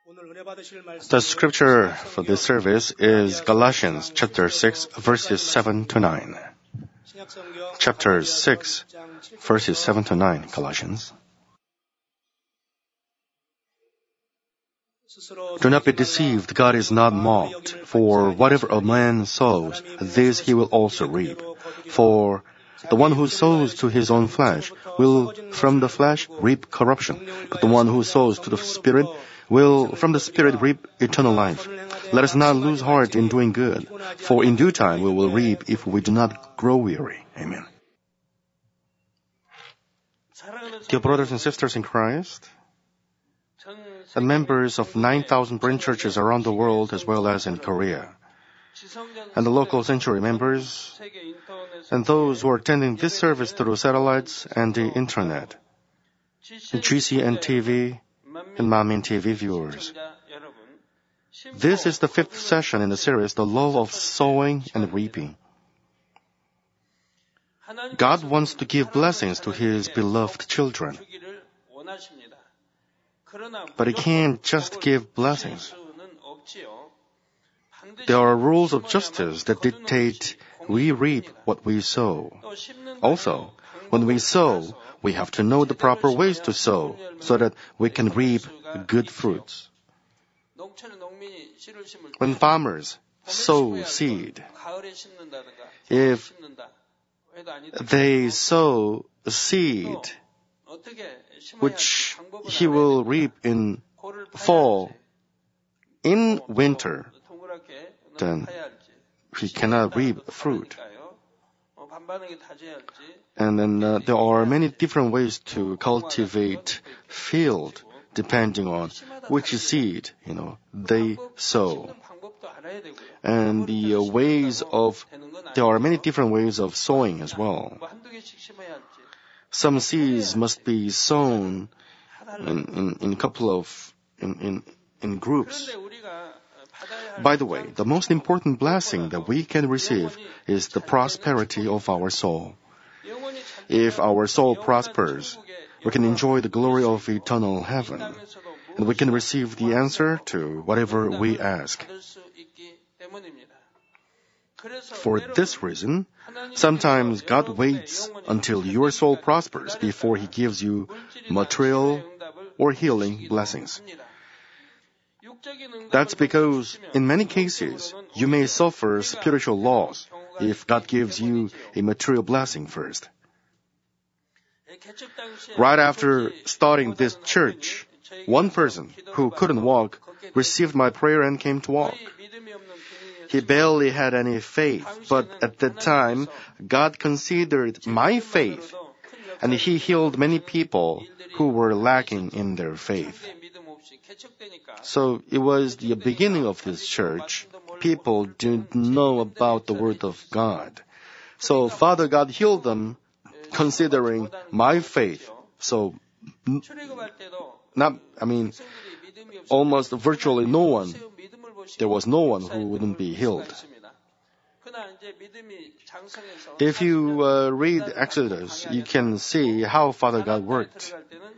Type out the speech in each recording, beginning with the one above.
The scripture for this service is Galatians chapter 6, verses 7 to 9. Chapter 6, verses 7 to 9, Galatians. Do not be deceived, God is not mocked. For whatever a man sows, this he will also reap. For the one who sows to his own flesh will from the flesh reap corruption, but the one who sows to the Spirit will from the Spirit reap eternal life. Let us not lose heart in doing good, for in due time we will reap if we do not grow weary. Amen. Dear brothers and sisters in Christ, and members of 9,000 branch churches around the world as well as in Korea, and the local sanctuary members, and those who are attending this service through satellites and the internet, GCN TV and Manmin TV viewers. This is the 5th session in the series, The Law of Sowing and Reaping. God wants to give blessings to His beloved children. But He can't just give blessings. There are rules of justice that dictate we reap what we sow. Also, when we sow, we have to know the proper ways to sow so that we can reap good fruits. When farmers sow seed, if they sow seed which he will reap in fall, in winter, then he cannot reap fruit. And then there are many different ways to cultivate field depending on which seed, they sow. And there are many different ways of sowing as well. Some seeds must be sown in groups. By the way, the most important blessing that we can receive is the prosperity of our soul. If our soul prospers, we can enjoy the glory of eternal heaven, and we can receive the answer to whatever we ask. For this reason, sometimes God waits until your soul prospers before He gives you material or healing blessings. That's because, in many cases, you may suffer spiritual loss if God gives you a material blessing first. Right after starting this church, one person who couldn't walk received my prayer and came to walk. He barely had any faith, but at that time, God considered my faith, and He healed many people who were lacking in their faith. So it was the beginning of this church. People didn't know about the Word of God. So Father God healed them considering my faith. So, almost virtually no one. There was no one who wouldn't be healed. If you read Exodus, you can see how Father God worked.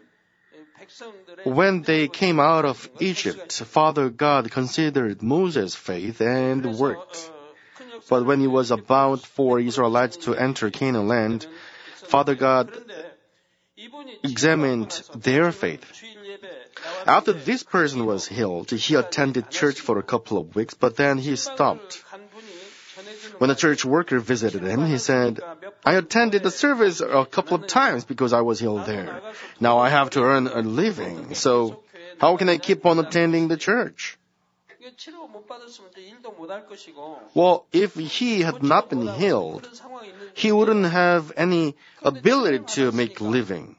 When they came out of Egypt, Father God considered Moses' faith and worked. But when it was about for Israelites to enter Canaan land, Father God examined their faith. After this person was healed, he attended church for a couple of weeks, but then he stopped. When a church worker visited him, he said, I attended the service a couple of times because I was healed there. Now I have to earn a living, so how can I keep on attending the church? Well, if he had not been healed, he wouldn't have any ability to make a living.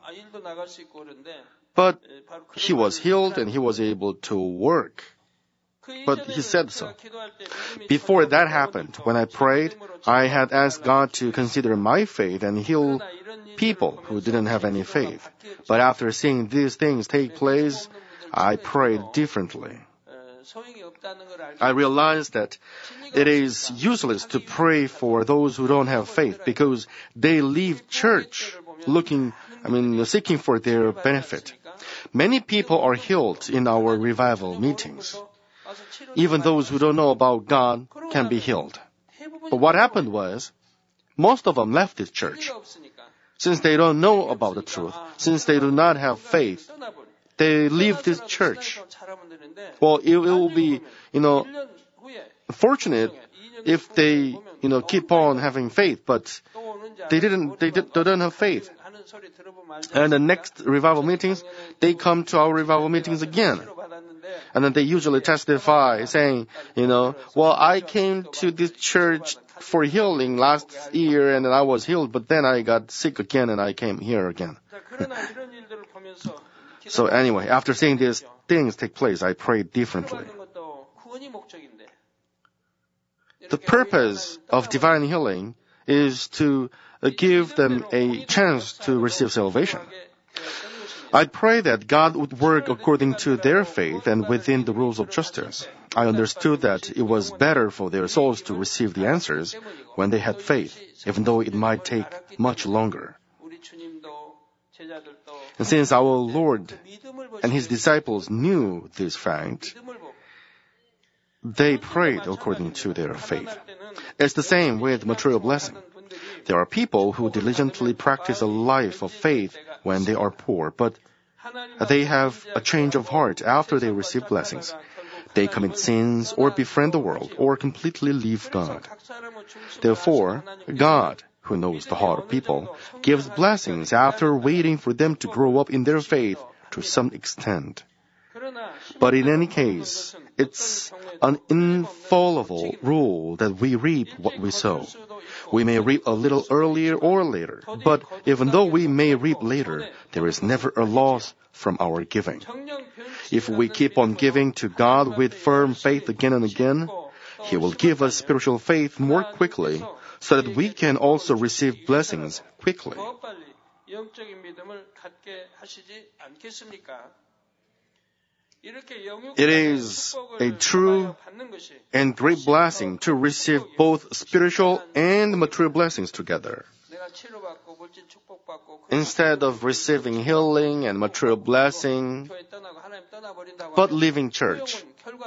But he was healed and he was able to work. But he said so. Before that happened, when I prayed, I had asked God to consider my faith and heal people who didn't have any faith. But after seeing these things take place, I prayed differently. I realized that it is useless to pray for those who don't have faith because they leave church seeking for their benefit. Many people are healed in our revival meetings. Even those who don't know about God can be healed. But what happened was, most of them left this church. Since they don't know about the truth, since they do not have faith, they leave this church. Well, it will be, fortunate if they, keep on having faith, but they don't have faith. And the next revival meetings, they come to our revival meetings again. And then they usually testify saying, well, I came to this church for healing last year and I was healed, but then I got sick again and I came here again. So anyway, after seeing these things take place, I prayed differently. The purpose of divine healing is to give them a chance to receive salvation. I pray that God would work according to their faith and within the rules of justice. I understood that it was better for their souls to receive the answers when they had faith, even though it might take much longer. And since our Lord and His disciples knew this fact, they prayed according to their faith. It's the same with material blessing. There are people who diligently practice a life of faith when they are poor, but they have a change of heart after they receive blessings. They commit sins or befriend the world or completely leave God. Therefore, God, who knows the heart of people, gives blessings after waiting for them to grow up in their faith to some extent. But in any case, it's an infallible rule that we reap what we sow. We may reap a little earlier or later, but even though we may reap later, there is never a loss from our giving. If we keep on giving to God with firm faith again and again, He will give us spiritual faith more quickly so that we can also receive blessings quickly. It is a true and great blessing to receive both spiritual and material blessings together. Instead of receiving healing and material blessing, but leaving church.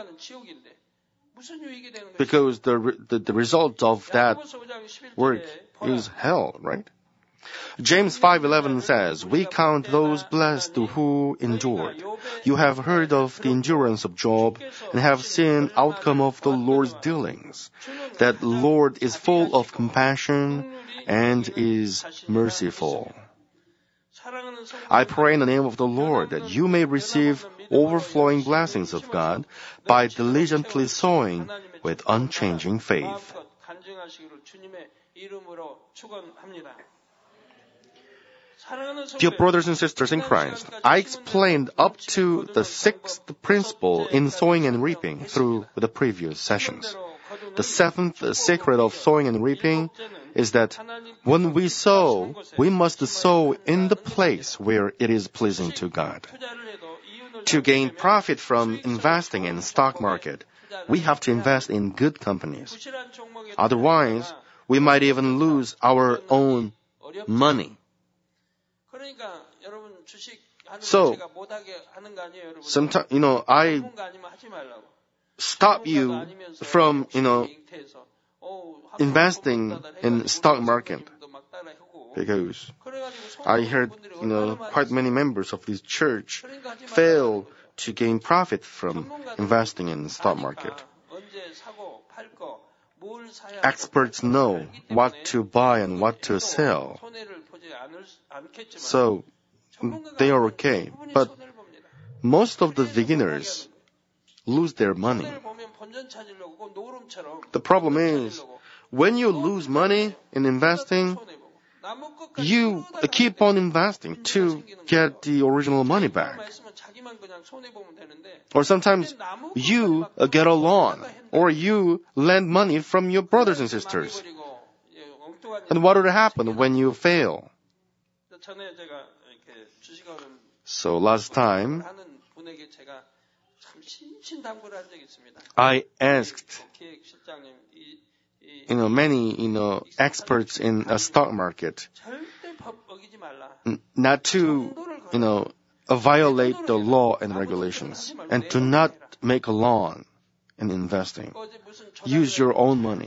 Because the result of that work is hell, right? James 5:11 says, "We count those blessed who endured. You have heard of the endurance of Job and have seen outcome of the Lord's dealings. That Lord is full of compassion and is merciful." I pray in the name of the Lord that you may receive overflowing blessings of God by diligently sowing with unchanging faith. Dear brothers and sisters in Christ, I explained up to the 6th principle in sowing and reaping through the previous sessions. The 7th secret of sowing and reaping is that when we sow, we must sow in the place where it is pleasing to God. To gain profit from investing in stock market, we have to invest in good companies. Otherwise, we might even lose our own money. So, sometimes, I stop you from, investing in stock market. Because I heard, quite many members of this church fail to gain profit from investing in the stock market. Experts know what to buy and what to sell. So, they are okay. But most of the beginners lose their money. The problem is, when you lose money in investing, you keep on investing to get the original money back. Or sometimes you get a loan, or you lend money from your brothers and sisters. And what would happen when you fail? So last time, I asked, many, experts in a stock market not to, violate the law and regulations, and do not make a loan in investing. Use your own money.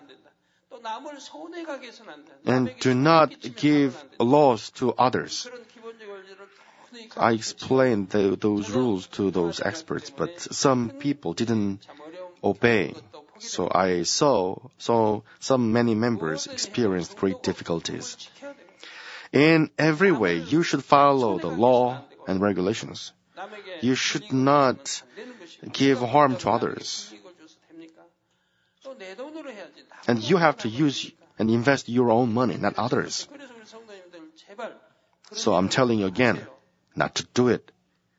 And do not give a loss to others. I explained those rules to those experts, but some people didn't obey. So I saw many members experienced great difficulties. In every way, you should follow the law and regulations. You should not give harm to others. And you have to use and invest your own money, not others. So I'm telling you again, not to do it.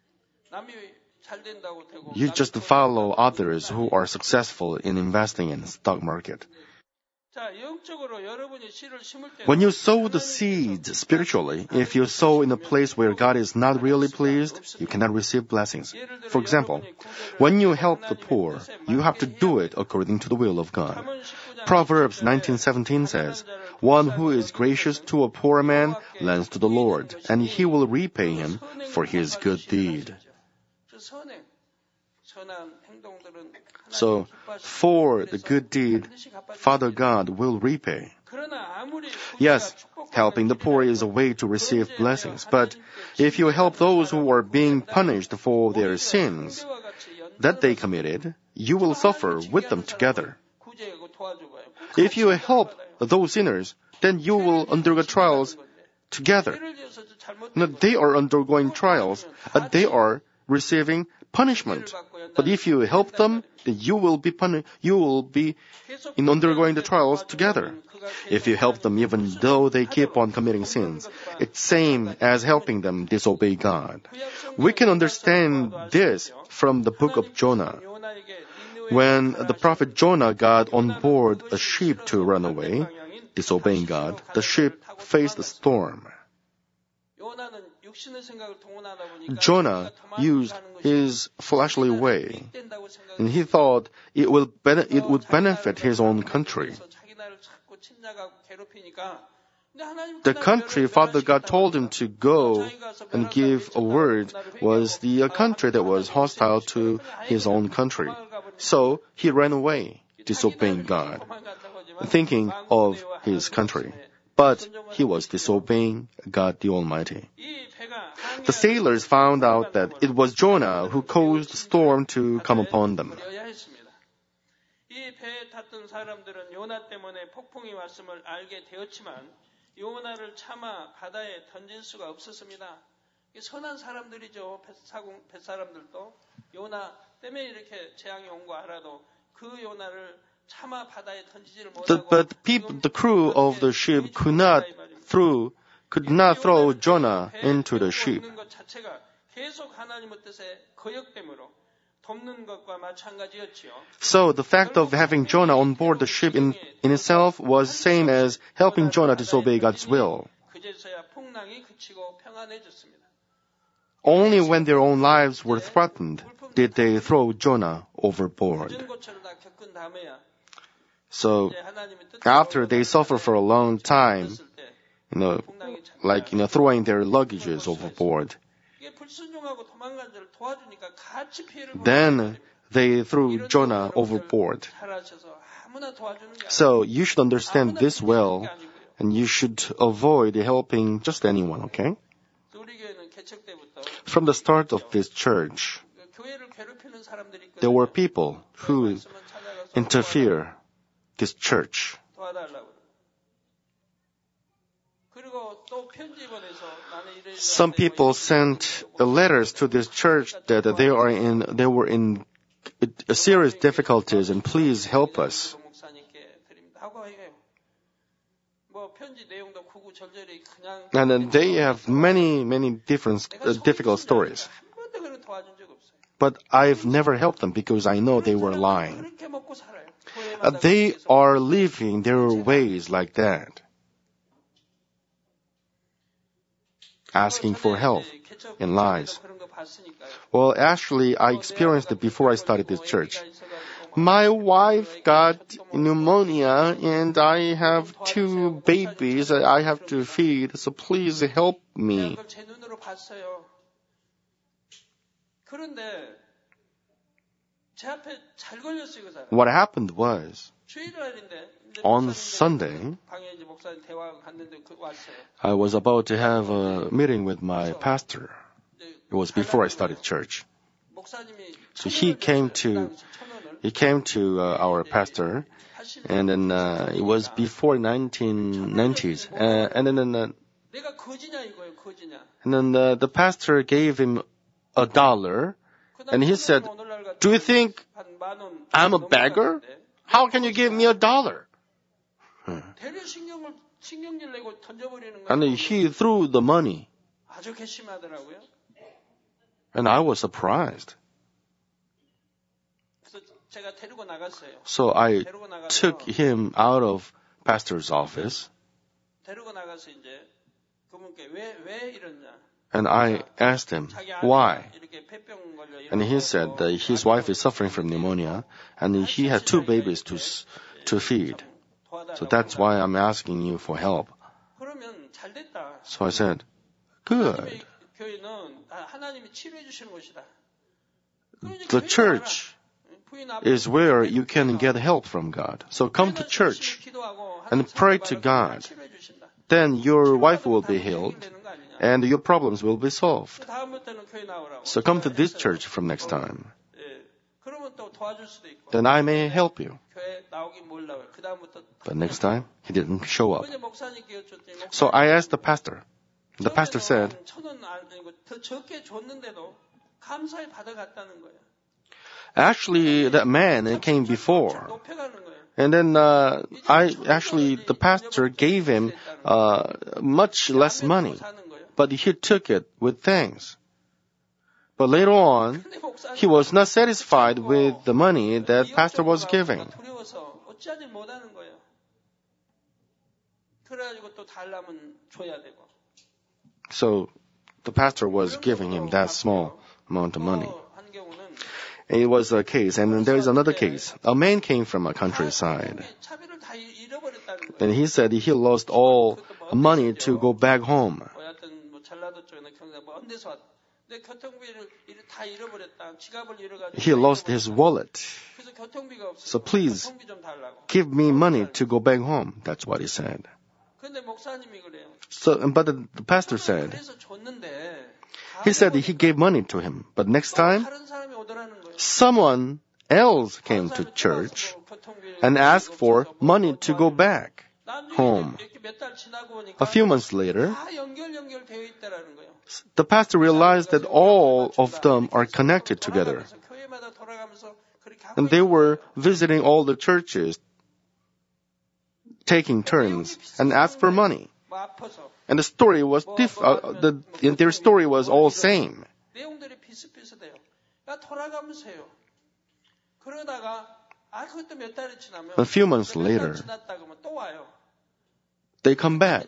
You just follow others who are successful in investing in the stock market. When you sow the seeds spiritually, if you sow in a place where God is not really pleased, you cannot receive blessings. For example, when you help the poor, you have to do it according to the will of God. Proverbs 19:17 says, "One who is gracious to a poor man lends to the Lord, and He will repay him for his good deed." So, for the good deed, Father God will repay. Yes, helping the poor is a way to receive blessings, but if you help those who are being punished for their sins that they committed, you will suffer with them together. If you help those sinners, then you will undergo trials together. Now, they are undergoing trials, they are receiving punishment. But if you help them, then you will be in undergoing the trials together. If you help them even though they keep on committing sins, it's same as helping them disobey God. We can understand this from the book of Jonah. When the prophet Jonah got on board a ship to run away, disobeying God, the ship faced a storm. Jonah used his fleshly way, and he thought it would benefit his own country. The country Father God told him to go and give a word was the country that was hostile to his own country. So he ran away, disobeying God, thinking of his country. But he was disobeying God the Almighty. The sailors found out that it was Jonah who caused the storm to come upon them. The crew of the ship could not throw Jonah into the ship. So the fact of having Jonah on board the ship in itself was same as helping Jonah disobey God's will. Only when their own lives were threatened did they throw Jonah overboard. So after they suffer for a long time, throwing their luggages overboard, then they threw Jonah overboard. So you should understand this well, and you should avoid helping just anyone, okay? From the start of this church, there were people who interfere this church. Some people sent letters to this church that they were in serious difficulties and please help us. And then they have many difficult stories. But I've never helped them because I know they were lying. They are living their ways like that, asking for help in lies. Well, actually, I experienced it before I started this church. My wife got pneumonia and I have 2 babies I have to feed, so please help me. 그런데 제 앞에 잘 걸렸어요, 그 사람. What happened was, 주일날인데 on Sunday, 방에 이제 목사님 대화 갔는데 왔어요. I was about to have a meeting with my pastor. It was before I started church. So he came to our pastor, and then it was before 1990s, and then the pastor gave him $1, and he said, "Do you think I'm a beggar? How can you give me $1?" And he threw the money. And I was surprised. So I took him out of pastor's office. And I asked him, why? And he said that his wife is suffering from pneumonia and he had 2 babies to feed. So that's why I'm asking you for help. So I said, good. The church is where you can get help from God. So come to church and pray to God. Then your wife will be healed and your problems will be solved. So come to this church from next time. Then I may help you. But next time, he didn't show up. So I asked the pastor. The pastor said, actually, that man came before. And then the pastor gave him much less money. But he took it with thanks. But later on, he was not satisfied with the money that pastor was giving. So the pastor was giving him that small amount of money. It was a case. And then there is another case. A man came from a countryside. And he said he lost all money to go back home. He lost his wallet. So please give me money to go back home. That's what he said. But the pastor said, he said he gave money to him. But next time, someone else came to church and asked for money to go back home. A few months later, the pastor realized that all of them are connected together. And they were visiting all the churches, taking turns, and asked for money. And the story was their story was all same. A few months later, they come back.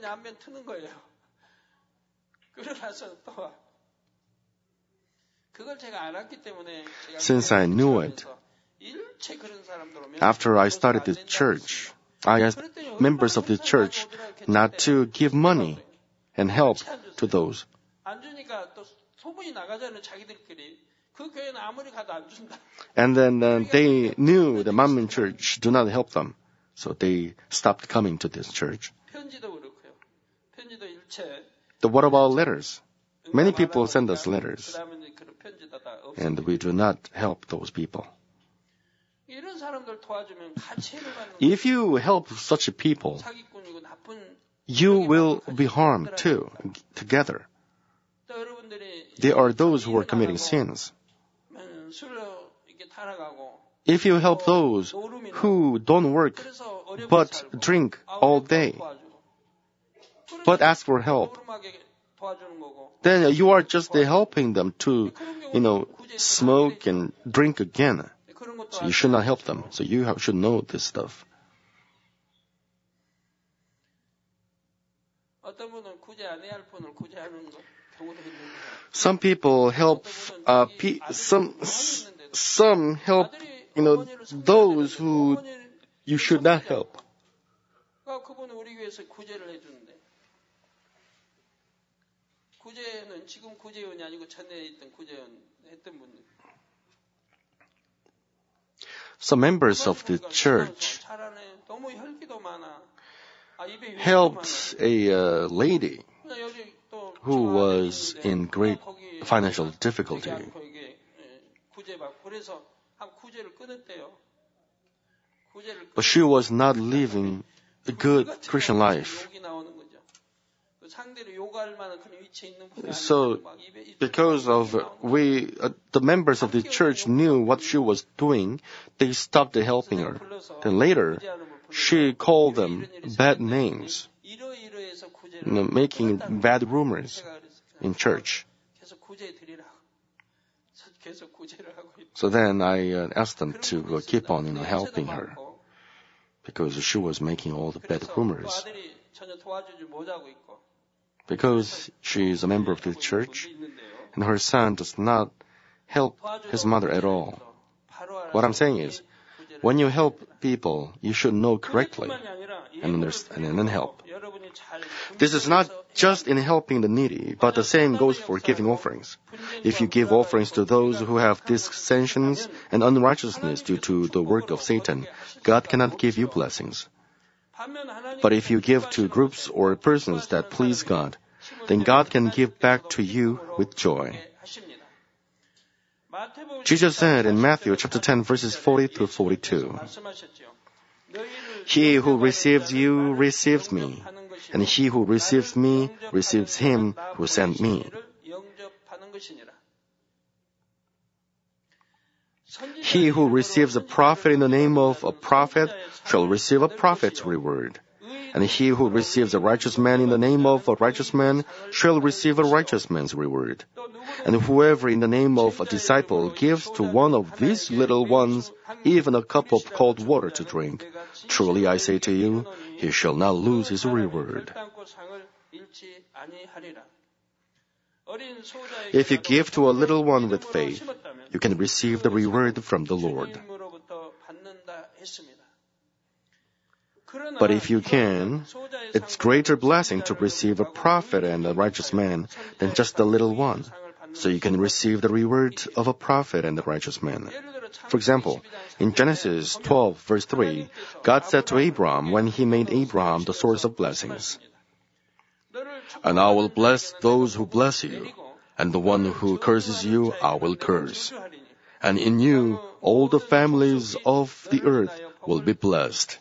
Since I knew it, after I started the church, I asked members of the church not to give money and help to those. And then they knew the Manmin church do not help them, so they stopped coming to this church. But what about letters? Many people send us letters, and we do not help those people. If you help such people, you will be harmed too, together. There are those who are committing sins. If you help those who don't work but drink all day, but ask for help, then you are just helping them to, smoke and drink again. So you should not help them. So you should know this stuff. Some people help, some help, those who you should not help. Some members of the church helped a lady who was in great financial difficulty. But she was not living a good Christian life. So, because of the members of the church knew what she was doing, they stopped helping her. Then later, she called them bad names, making bad rumors in church. So then I asked them to keep on helping her, because she was making all the bad rumors. Because she is a member of the church, and her son does not help his mother at all. What I'm saying is, when you help people, you should know correctly and understand and then help. This is not just in helping the needy, but the same goes for giving offerings. If you give offerings to those who have dissensions and unrighteousness due to the work of Satan, God cannot give you blessings. But if you give to groups or persons that please God, then God can give back to you with joy. Jesus said in Matthew chapter 10 verses 40 to 42, "He who receives you receives me, and he who receives me receives him who sent me. He who receives a prophet in the name of a prophet shall receive a prophet's reward. And he who receives a righteous man in the name of a righteous man shall receive a righteous man's reward. And whoever in the name of a disciple gives to one of these little ones even a cup of cold water to drink, truly I say to you, he shall not lose his reward." If you give to a little one with faith, you can receive the reward from the Lord. But if you can, it's greater blessing to receive a prophet and a righteous man than just a little one, so you can receive the reward of a prophet and a righteous man. For example, in Genesis 12 verse 3, God said to Abraham when he made Abraham the source of blessings, "And I will bless those who bless you, and the one who curses you I will curse. And in you all the families of the earth will be blessed."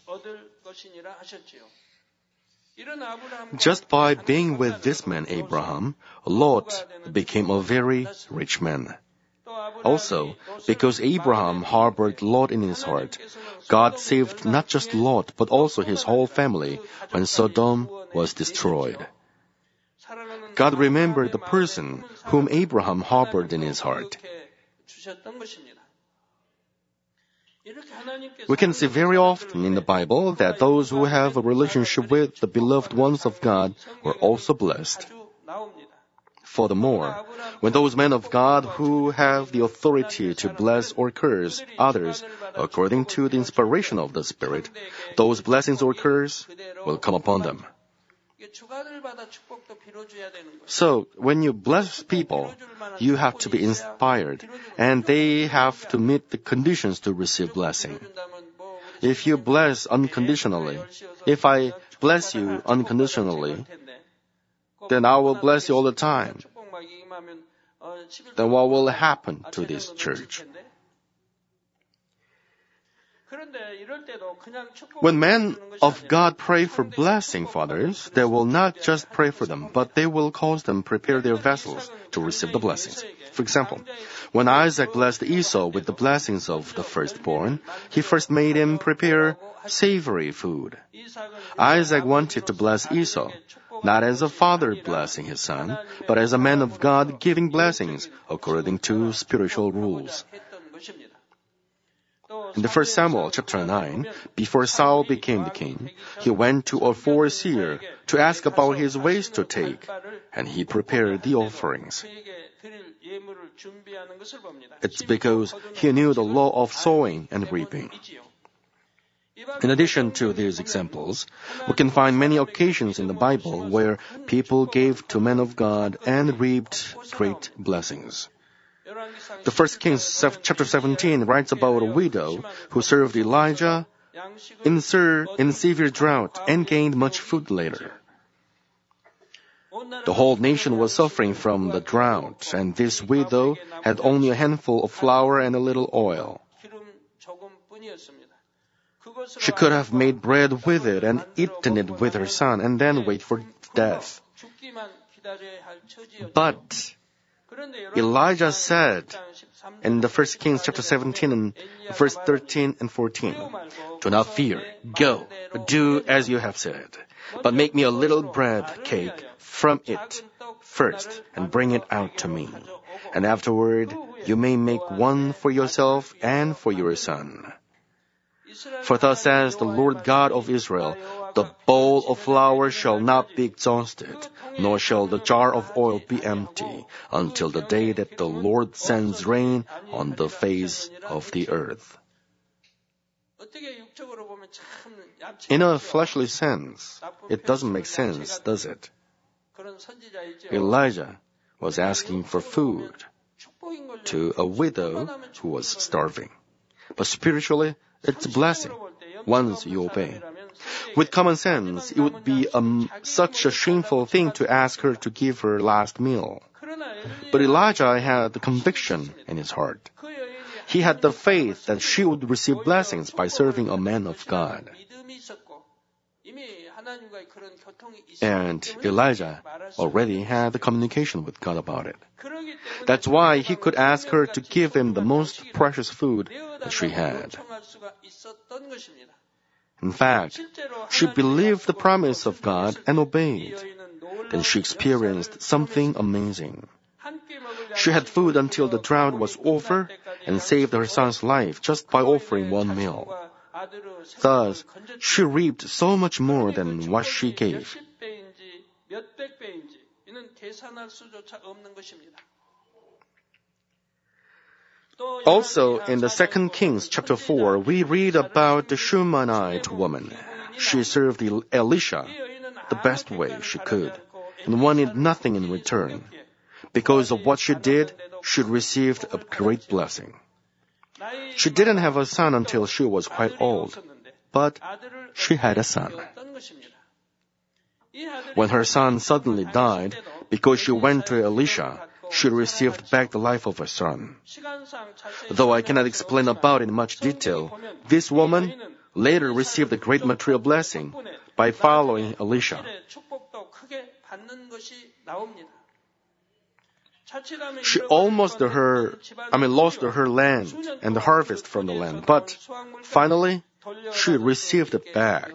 Just by being with this man Abraham, Lot became a very rich man. Also, because Abraham harbored Lot in his heart, God saved not just Lot but also his whole family when Sodom was destroyed. God remembered the person whom Abraham harbored in his heart. We can see very often in the Bible that those who have a relationship with the beloved ones of God were also blessed. Furthermore, when those men of God who have the authority to bless or curse others according to the inspiration of the Spirit, those blessings or curse will come upon them. So, when you bless people, you have to be inspired, and they have to meet the conditions to receive blessing. If you bless unconditionally, if I bless you unconditionally, then I will bless you all the time. Then what will happen to this church? When men of God pray for blessing for others, they will not just pray for them, but they will cause them prepare their vessels to receive the blessings. For example, when Isaac blessed Esau with the blessings of the firstborn, he first made him prepare savory food. Isaac wanted to bless Esau, not as a father blessing his son, but as a man of God giving blessings according to spiritual rules. In the 1 Samuel chapter 9, before Saul became the king, he went to a foreseer to ask about his ways to take, and he prepared the offerings. It's because he knew the law of sowing and reaping. In addition to these examples, we can find many occasions in the Bible where people gave to men of God and reaped great blessings. The 1 Kings chapter 17 writes about a widow who served Elijah in severe drought and gained much food later. The whole nation was suffering from the drought, and this widow had only a handful of flour and a little oil. She could have made bread with it and eaten it with her son and then wait for death. But Elijah said in the 1 Kings chapter 17 and verse 13 and 14, "Do not fear. Go, do as you have said. But make me a little bread cake from it first and bring it out to me. And afterward you may make one for yourself and for your son. For thus says the Lord God of Israel, the bowl of flour shall not be exhausted, nor shall the jar of oil be empty, until the day that the Lord sends rain on the face of the earth." In a fleshly sense, it doesn't make sense, does it? Elijah was asking for food to a widow who was starving. But spiritually, it's a blessing once you obey. With common sense, it would be such a shameful thing to ask her to give her last meal. But Elijah had the conviction in his heart. He had the faith that she would receive blessings by serving a man of God. And Elijah already had the communication with God about it. That's why he could ask her to give him the most precious food that she had. In fact, she believed the promise of God and obeyed. Then she experienced something amazing. She had food until the drought was over and saved her son's life just by offering one meal. Thus, she reaped so much more than what she gave. Also, in the 2 Kings chapter 4, we read about the Shunammite woman. She served Elisha the best way she could and wanted nothing in return. Because of what she did, she received a great blessing. She didn't have a son until she was quite old, but she had a son. When her son suddenly died, because she went to Elisha, she received back the life of her son. Though I cannot explain about it in much detail, this woman later received a great material blessing by following Elisha. She almost lost her land and the harvest from the land, but finally she received it back.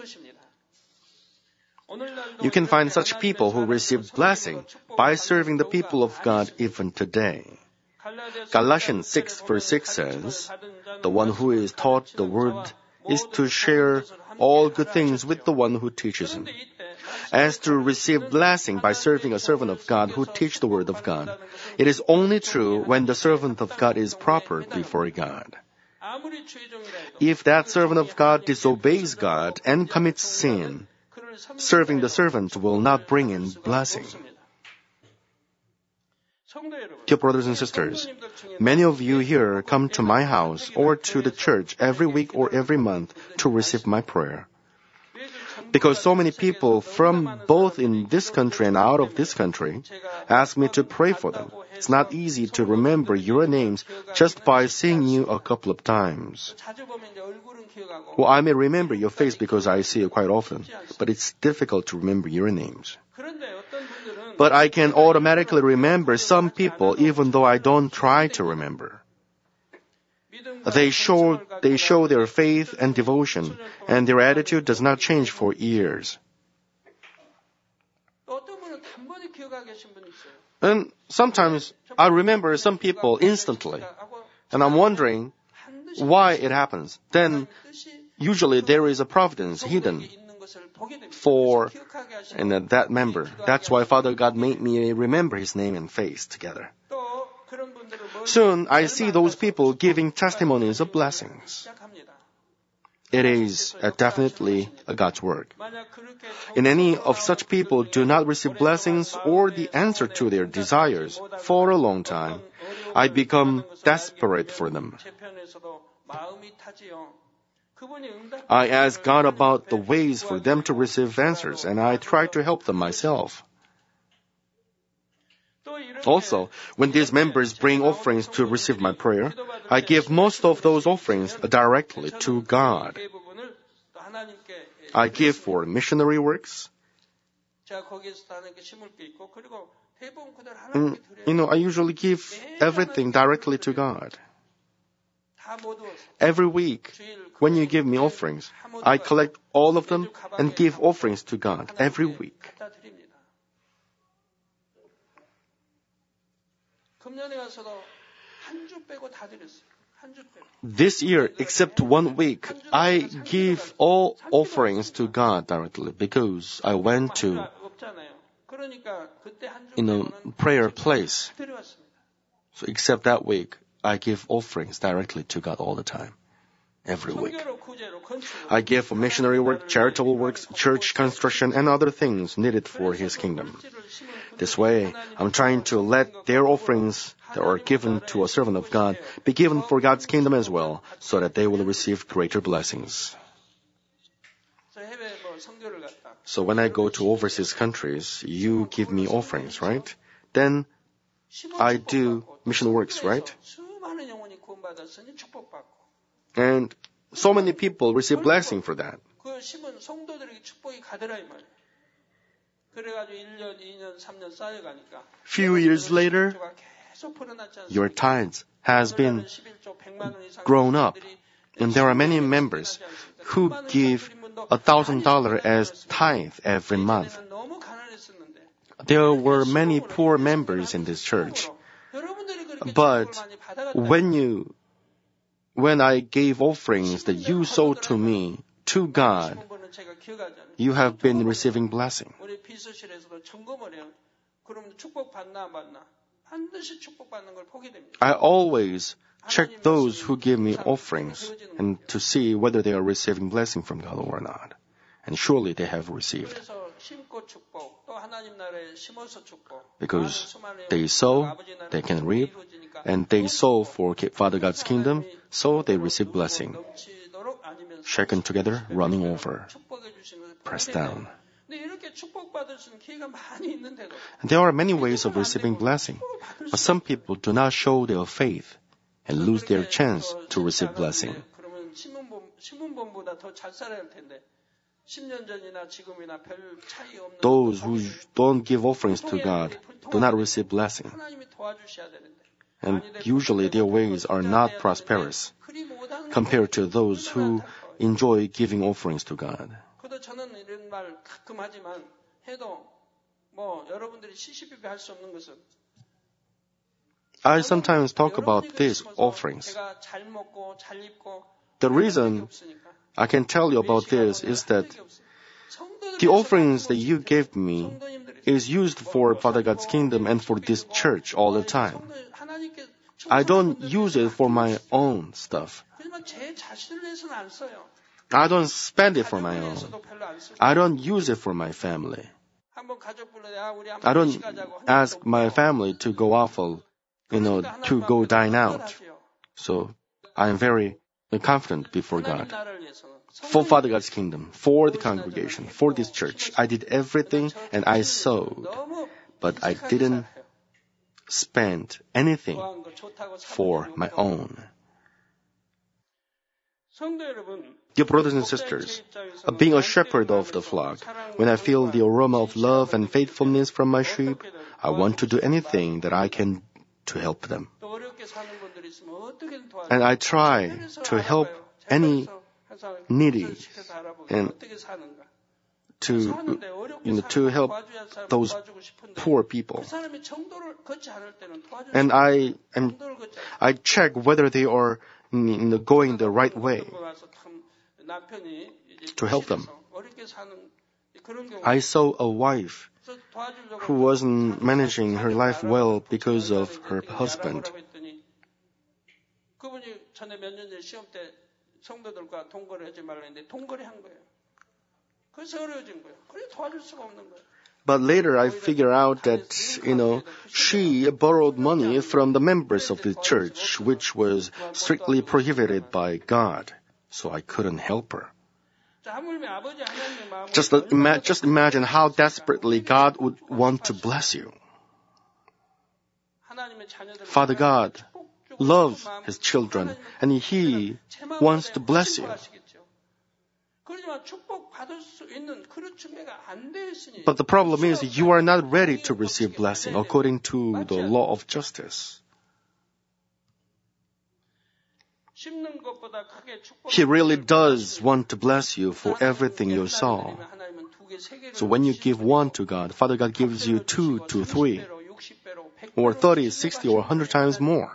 You can find such people who received blessing by serving the people of God even today. Galatians 6 verse 6 says, "The one who is taught the word is to share all good things with the one who teaches him." As to receive blessing by serving a servant of God who teaches the word of God, it is only true when the servant of God is proper before God. If that servant of God disobeys God and commits sin, serving the servant will not bring in blessing. Dear brothers and sisters, many of you here come to my house or to the church every week or every month to receive my prayer. Because so many people from both in this country and out of this country ask me to pray for them, it's not easy to remember your names just by seeing you a couple of times. Well, I may remember your face because I see you quite often, but it's difficult to remember your names. But I can automatically remember some people even though I don't try to remember. They show their faith and devotion, and their attitude does not change for years. And sometimes I remember some people instantly, and I'm wondering why it happens. Then usually there is a providence hidden for that member. That's why Father God made me remember his name and face together. Soon, I see those people giving testimonies of blessings. It is definitely a God's work. And any of such people do not receive blessings or the answer to their desires for a long time, I become desperate for them. I ask God about the ways for them to receive answers, and I try to help them myself. Also, when these members bring offerings to receive my prayer, I give most of those offerings directly to God. I give for missionary works. I usually give everything directly to God. Every week, when you give me offerings, I collect all of them and give offerings to God every week. This year, except 1 week, I give all offerings to God directly because I went to prayer place. So except that week, I give offerings directly to God all the time, every week. I give for missionary work, charitable works, church construction, and other things needed for His kingdom. This way, I'm trying to let their offerings that are given to a servant of God be given for God's kingdom as well, so that they will receive greater blessings. So when I go to overseas countries, you give me offerings, right? Then I do mission works, right? And so many people receive blessing for that. Few years later, your tithes has been grown up, and there are many members who give $1,000 as tithe every month. There were many poor members in this church, but when I gave offerings that you sowed to me, to God, you have been receiving blessing. I always check those who give me offerings and to see whether they are receiving blessing from God or not. And surely they have received. Because they sow, they can reap, and they sow for Father God's kingdom, so they receive blessing. Shaken together, running over, pressed down. There are many ways of receiving blessing, but some people do not show their faith and lose their chance to receive blessing. Those who don't give offerings to God do not receive blessing. And usually their ways are not prosperous compared to those who enjoy giving offerings to God. I sometimes talk about these offerings. The reason I can tell you about this is that the offerings that you gave me is used for Father God's kingdom and for this church all the time. I don't use it for my own stuff. I don't spend it for my own. I don't use it for my family. I don't ask my family to go off, to go dine out. So I'm very confident before God. For Father God's kingdom, for the congregation, for this church, I did everything and I sowed. But I didn't spend anything for my own. Dear brothers and sisters, being a shepherd of the flock, when I feel the aroma of love and faithfulness from my sheep, I want to do anything that I can to help them. And I try to help any needy and to help those poor people. And I check whether they are going the right way to help them. I saw a wife who wasn't managing her life well because of her husband. But later I figure out that, she borrowed money from the members of the church, which was strictly prohibited by God. So I couldn't help her. Just imagine how desperately God would want to bless you. Father God loves His children, and He wants to bless you. But the problem is you are not ready to receive blessing according to the law of justice. He really does want to bless you for everything you sow. So when you give one to God, Father God gives you 2 to 3, or 30, 60, or 100 times more.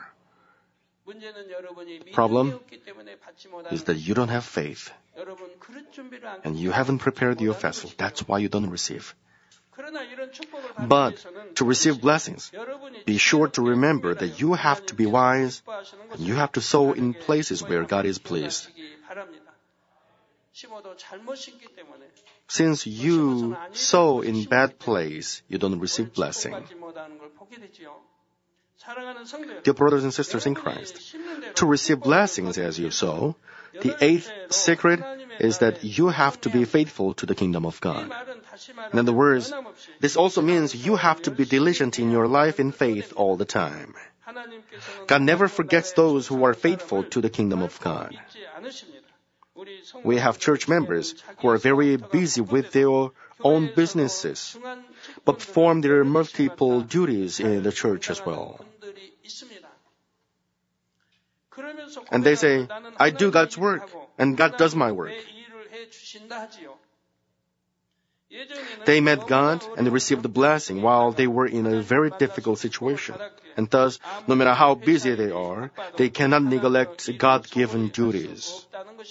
The problem is that you don't have faith, and you haven't prepared your vessel. That's why you don't receive. But to receive blessings, be sure to remember that you have to be wise, and you have to sow in places where God is pleased. Since you sow in bad place, you don't receive blessing. Dear brothers and sisters in Christ, to receive blessings as you sow, the 8th secret is that you have to be faithful to the kingdom of God. In other words, this also means you have to be diligent in your life in faith all the time. God never forgets those who are faithful to the kingdom of God. We have church members who are very busy with their own businesses, but perform their multiple duties in the church as well. And they say, I do God's work, and God does my work. They met God and received the blessing while they were in a very difficult situation. And thus, no matter how busy they are, they cannot neglect God-given duties.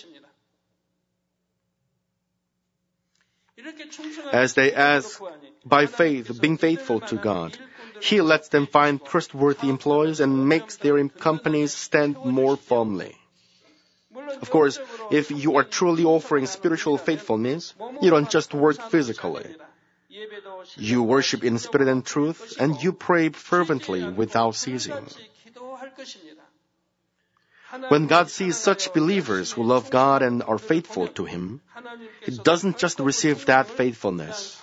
As they ask, by faith, being faithful to God, He lets them find trustworthy employees and makes their companies stand more firmly. Of course, if you are truly offering spiritual faithfulness, you don't just work physically. You worship in spirit and truth, and you pray fervently without ceasing. When God sees such believers who love God and are faithful to Him, He doesn't just receive that faithfulness.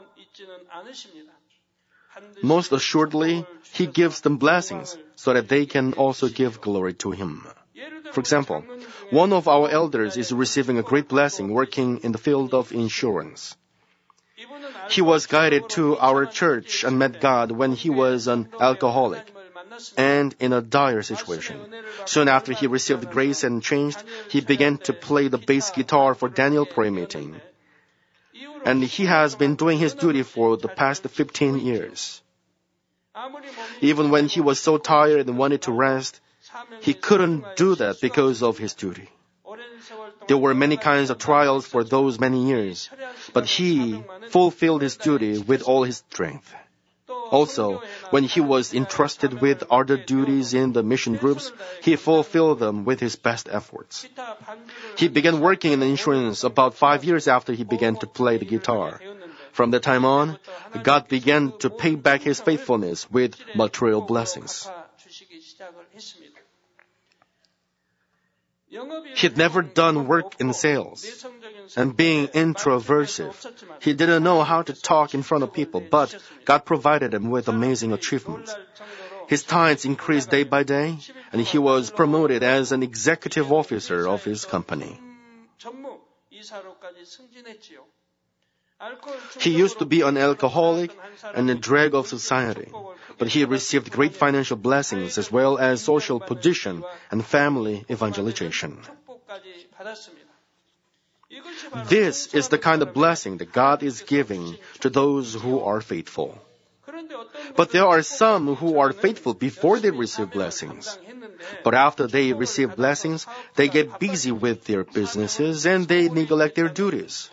Most assuredly, He gives them blessings so that they can also give glory to Him. For example, one of our elders is receiving a great blessing working in the field of insurance. He was guided to our church and met God when he was an alcoholic and in a dire situation. Soon after he received grace and changed, he began to play the bass guitar for Daniel prayer meeting. And he has been doing his duty for the past 15 years. Even when he was so tired and wanted to rest, he couldn't do that because of his duty. There were many kinds of trials for those many years, but he fulfilled his duty with all his strength. Also, when he was entrusted with other duties in the mission groups, he fulfilled them with his best efforts. He began working in insurance about 5 years after he began to play the guitar. From that time on, God began to pay back his faithfulness with material blessings. He'd never done work in sales. And being introversive, he didn't know how to talk in front of people, but God provided him with amazing achievements. His tithes increased day by day, and he was promoted as an executive officer of his company. He used to be an alcoholic and a drag of society, but he received great financial blessings as well as social position and family evangelization. This is the kind of blessing that God is giving to those who are faithful. But there are some who are faithful before they receive blessings. But after they receive blessings, they get busy with their businesses and they neglect their duties.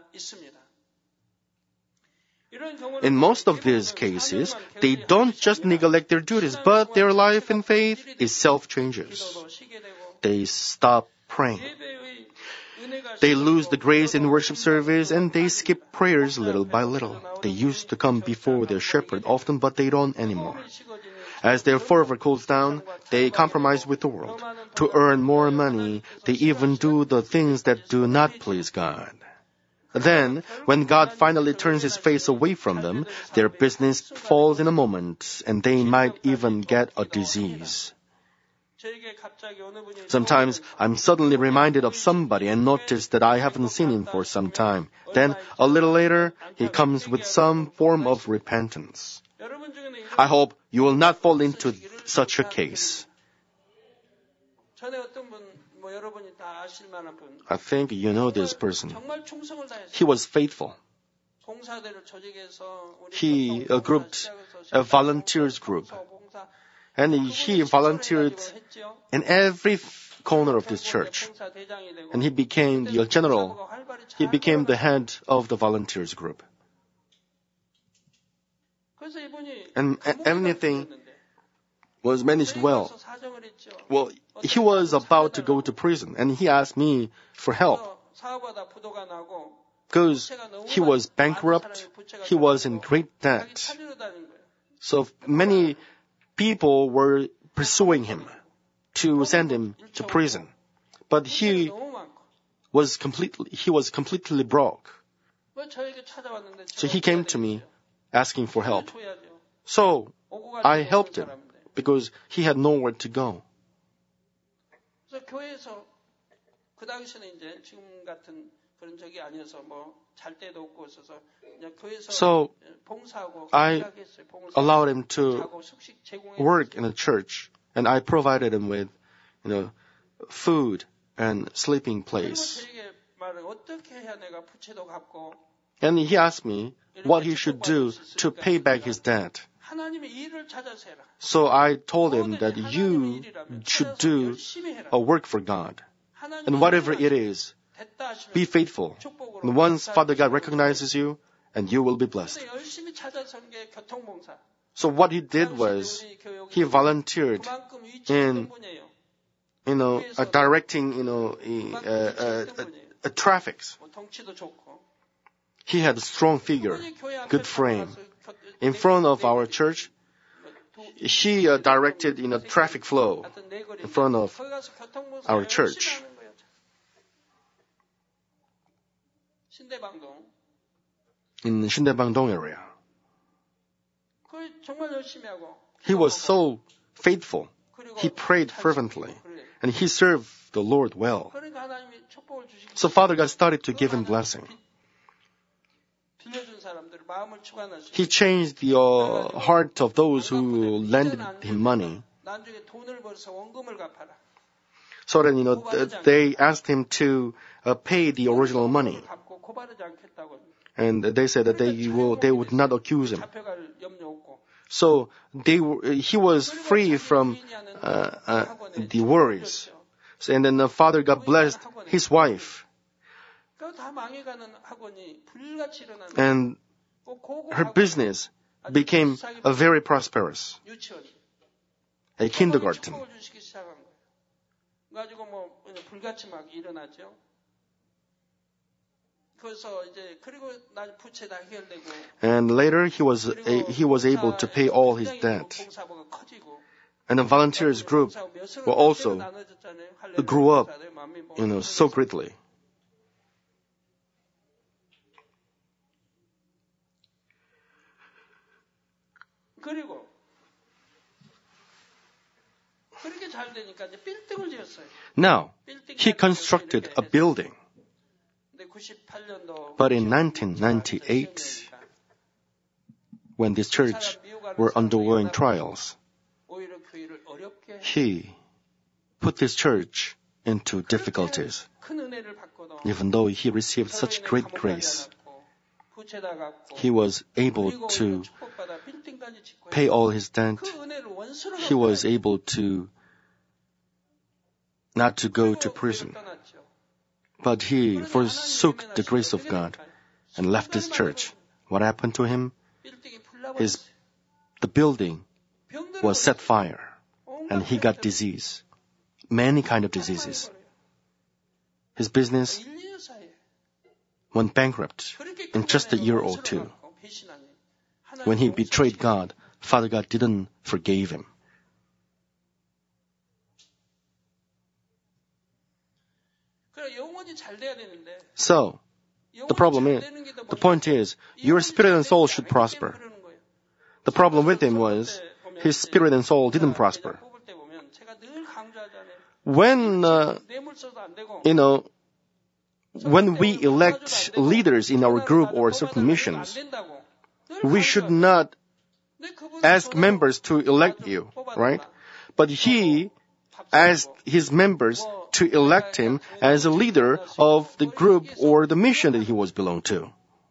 In most of these cases, they don't just neglect their duties, but their life in faith itself changes. They stop praying. They lose the grace in worship service and they skip prayers little by little. They used to come before their shepherd often, but they don't anymore. As their fervor cools down, they compromise with the world. To earn more money, they even do the things that do not please God. Then, when God finally turns His face away from them, their business falls in a moment, and they might even get a disease. Sometimes I'm suddenly reminded of somebody and notice that I haven't seen him for some time. Then, a little later, he comes with some form of repentance. I hope you will not fall into such a case. I think you know this person. He was faithful. He grouped a volunteers group. And he volunteered in every corner of this church. And he became the general. He became the head of the volunteers group. And everything was managed well. Well, he was about to go to prison, and he asked me for help. Because he was bankrupt, he was in great debt. So many people were pursuing him to send him to prison. But he was completely broke. So he came to me asking for help. So I helped him because he had nowhere to go. So I allowed him to work in a church, and I provided him with, food and sleeping place. And he asked me what he should do to pay back his debt. So I told him that you should do a work for God. And whatever it is, be faithful. And once Father God recognizes you, and you will be blessed. So what he did was, he volunteered in, directing, traffic. He had a strong figure, good frame. In front of our church, he directed, traffic flow in front of our church. In Shindebangdong area. He was so faithful. He prayed fervently. And he served the Lord well. So Father God started to give him blessing. He changed the heart of those who lended him money. So then, they asked him to pay the original money. And they said that they would not accuse him. So he was free from the worries. So, and then the Father God blessed his wife. And her business became a very prosperous. A kindergarten. And later he was able to pay all his debt. And the volunteers group were also grew up, so greatly. Now, he constructed a building. But in 1998, when this church were undergoing trials, he put this church into difficulties. Even though he received such great grace, he was able to pay all his debt. He was able to not to go to prison. But he forsook the grace of God and left his church. What happened to him? The building was set fire, and he got disease, many kind of diseases. his business 1, 2년 사이에 went bankrupt 그렇게 in just a year or two. 상처를 받고 배신하니 When he betrayed God, Father God didn't forgive him. 그래 영혼이 잘 돼야 되는데 So, the problem is, the point is, your spirit and soul should prosper. The problem with him was, his spirit and soul didn't prosper. When, when we elect leaders in our group or certain missions, we should not ask members to elect you, right? But he asked his members to elect him as a leader of the group or the mission that he was belonged to.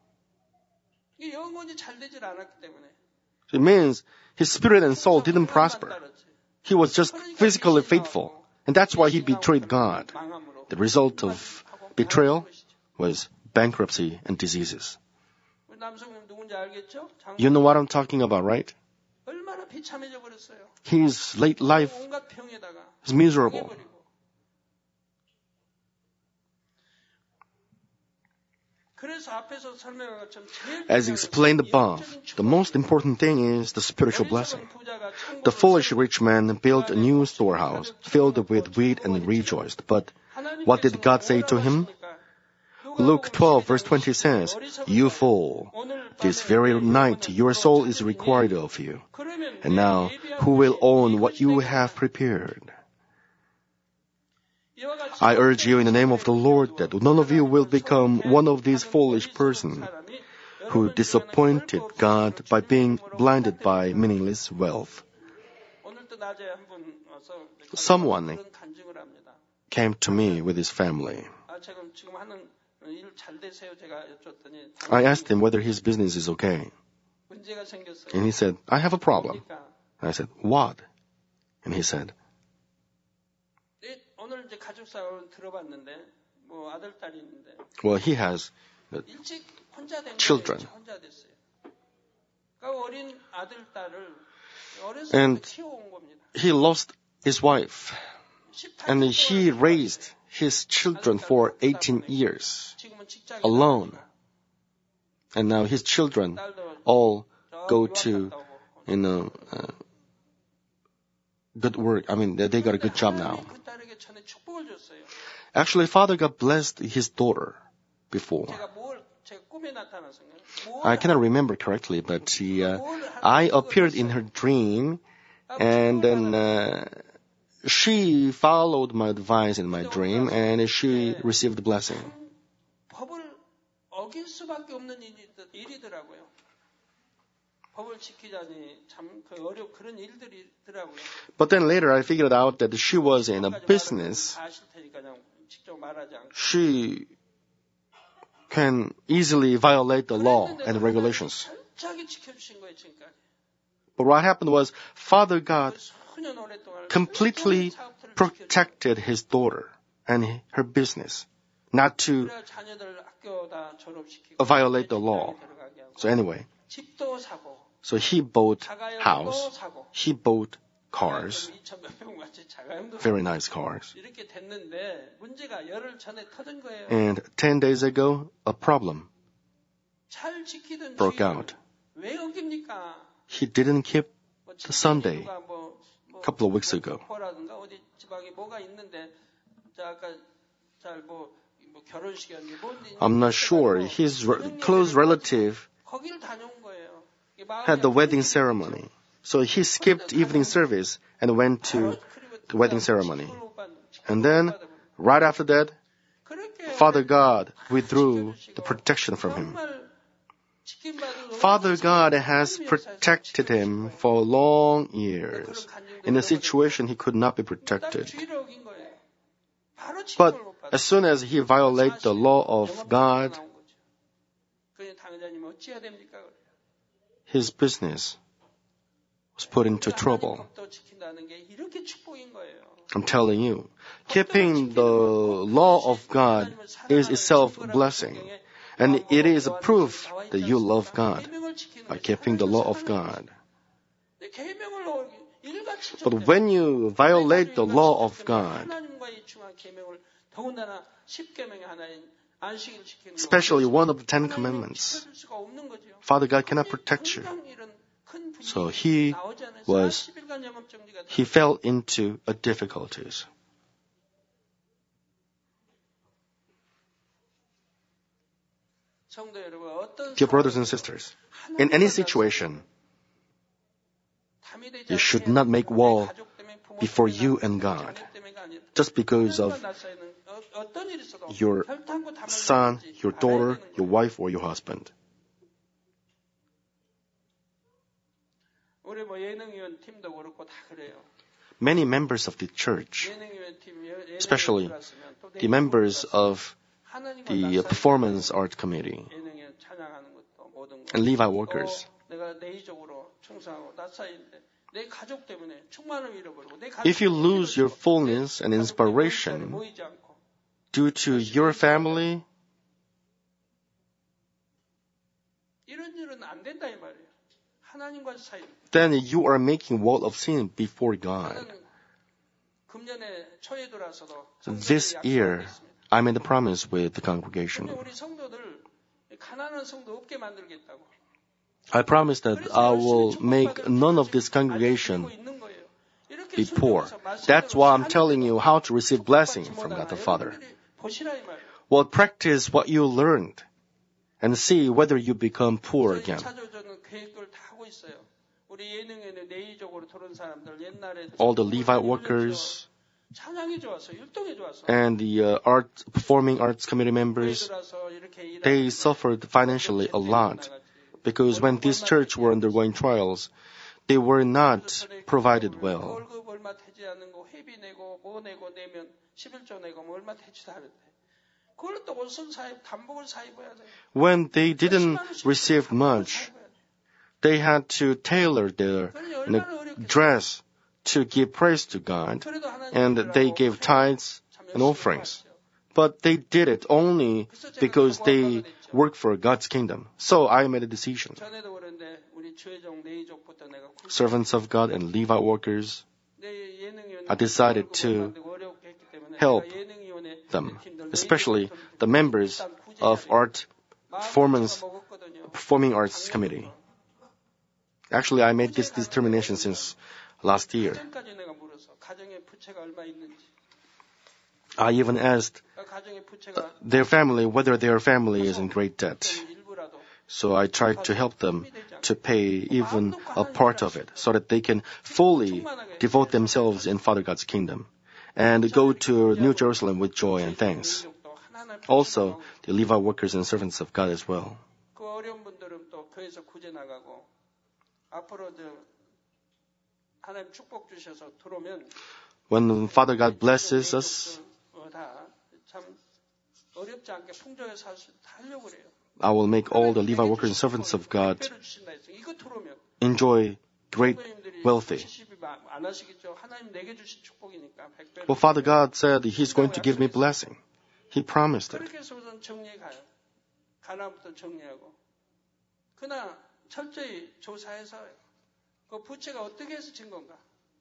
It means his spirit and soul didn't prosper. He was just physically faithful, and that's why he betrayed God. The result of betrayal was bankruptcy and diseases. You know what I'm talking about, right? His late life is miserable. As explained above, the most important thing is the spiritual blessing. The foolish rich man built a new storehouse, filled with wheat and rejoiced. But what did God say to him? Luke 12 verse 20 says, "You fool, this very night your soul is required of you. And now, who will own what you have prepared?" I urge you in the name of the Lord that none of you will become one of these foolish persons who disappointed God by being blinded by meaningless wealth. Someone came to me with his family. I asked him whether his business is okay. And he said, "I have a problem." I said, "What?" And he said, well, he has children. And he lost his wife. And he raised his children for 18 years alone. And now his children all go to, good work. I mean, they got a good job now. Actually, Father God blessed his daughter before. I cannot remember correctly, but I appeared in her dream, and then she followed my advice in my dream, and she received the blessing. But then later I figured out that she was in a business. She can easily violate the law and regulations. But what happened was Father God completely protected his daughter and her business not to violate the law. So anyway, so he bought house, he bought cars, very nice cars. And 10 days ago, a problem broke out. He didn't keep the Sunday a couple of weeks ago. I'm not sure. His close relative had the wedding ceremony. So he skipped evening service and went to the wedding ceremony. And then, right after that, Father God withdrew the protection from him. Father God has protected him for long years in a situation he could not be protected. But as soon as he violated the law of God, his business was put into trouble. I'm telling you, keeping the law of God is itself a blessing. And it is a proof that you love God by keeping the law of God. But when you violate the law of God, 더군다나 10계명의 하나인 안식일 지키는 거 especially one of the Ten Commandments. 지켜줄 수가 없는 거죠. Father God cannot protect you. 항상 이런 큰 분이 So he 나오지 않아요. was- 40일간 영업 정지가 He fell into a difficulties. 성도 여러분, 어떤 Dear brothers and sisters, in any situation, you should not make war before you and God just because of your son, your daughter, your wife, or your husband. 우리 뭐 예능위원 팀도 그렇고 다 그래요. Many members of the church, 예능위원 팀, especially 들어갔으면 또 the members of 하나님과 the 낯선 performance art committee 예능위원 찬양하는 것도 모든 거. and Levite workers, 내가 내의적으로 충성하고 낯사인데 내 가족 때문에 충만을 잃어버리고 내 가족 if you lose your fullness and inspiration 모이지 않고 due to your family, 이런 일은 안 된다 이 말이에요. 하나님과 사이. then you are making war of sin before God. 저는 금년에 초에 들어와서도 This year, I made a promise with the congregation. 우리 성도들 가난한 성도 없게 만들겠다고. I promise that I will make none of this congregation be poor. That's why I'm telling you how to receive blessing from God the Father. Well, practice what you learned and see whether you become poor again. All the Levite workers and the performing arts committee members, they suffered financially a lot because when this church were undergoing trials, they were not provided well. When they didn't receive much, they had to tailor their dress to give praise to God, and they gave tithes and offerings. But they did it only because they worked for God's kingdom. So I made a decision. Servants of God and Levite workers, I decided to help them, especially the members of performing arts committee. Actually, I made this determination since last year. I even asked their family whether their family is in great debt. So I tried to help them to pay even a part of it so that they can fully devote themselves in Father God's kingdom and go to New Jerusalem with joy and thanks. Also, the Levite workers and servants of God as well. When Father God blesses us, I will make all the Levite workers and servants of God enjoy great wealthy. Well, Father God said He's going to give me blessing. He promised it. 그러나 철저히 조사해서 그 부채가 어떻게 해서 진 건가?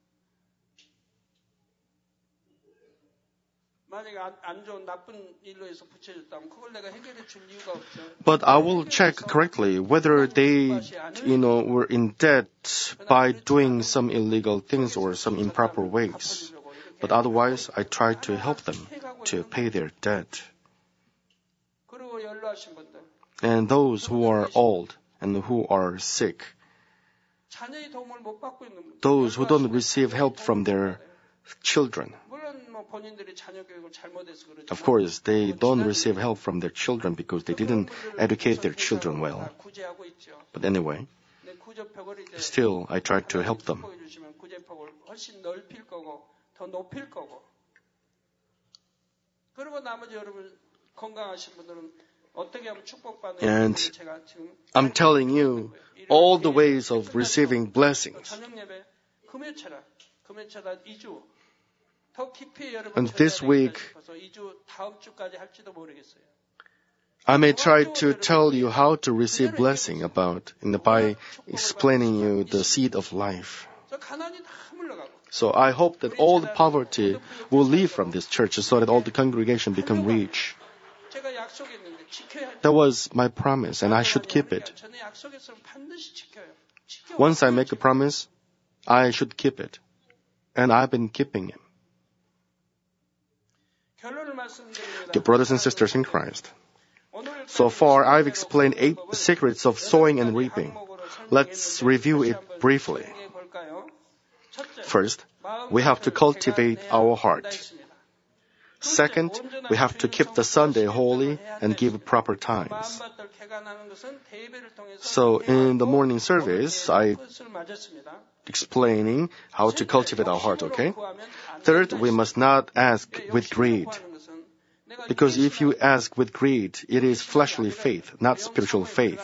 만약에 안 좋은 나쁜 일로 해서 부채 줬다면 그걸 내가 해결해 줄 이유가 없죠. But I will check correctly whether they, were in debt by doing some illegal things or some improper ways. But otherwise, I try to help them to pay their debt. 그리고 연로하신 분들. And those who are old and who are sick, those who don't receive help from their children. Of course, they don't receive help from their children because they didn't educate their children well. But anyway, still, I try to help them. And I'm telling you all the ways of receiving blessings. And this week, I may try to tell you how to receive blessing by explaining you the seed of life. So I hope that all the poverty will leave from this church so that all the congregation become rich. 제가 약속했는데 지켜야 돼. That was my promise, and I should keep it. 저는 약속했으면 반드시 지켜요. Once I make a promise, I should keep it. And I've been keeping it. 결론을 말씀드립니다. Dear brothers and sisters in Christ, so far I've explained 8 secrets of sowing and reaping. Let's review it briefly. First, we have to cultivate our heart. Second, we have to keep the Sunday holy and give proper times. So in the morning service, I explaining how to cultivate our heart, okay? Third, we must not ask with greed. Because if you ask with greed, it is fleshly faith, not spiritual faith.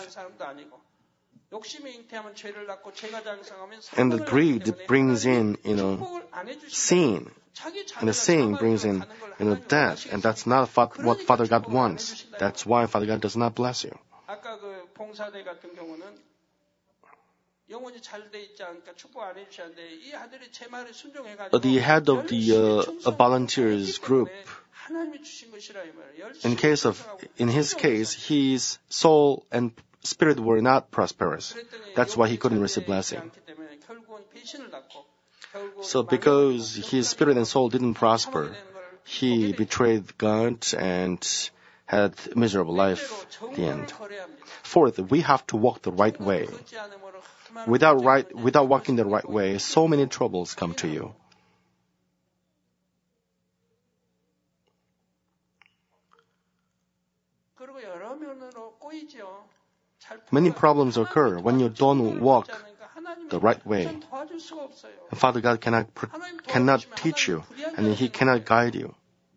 And the greed brings in, sin. And the sin brings in, death. And that's not what Father God wants. That's why Father God does not bless you. 아까 그 봉사대 같은 경우는 영혼이 잘 돼 있지 않으니까 축복 안 해주셨는데 이 아들이 제 말에 순종해가지고 The head of the volunteers group, 하나님이 주신 것이라 이 말이에요. in his case, his soul and spirit were not prosperous. That's why he couldn't receive blessing. So because his spirit and soul didn't prosper, he betrayed God and had a miserable life at the end. Fourth, we have to walk the right way. Without walking the right way, so many troubles come to you. Many problems occur when you don't walk the right way. And Father God cannot teach you, and He cannot guide you.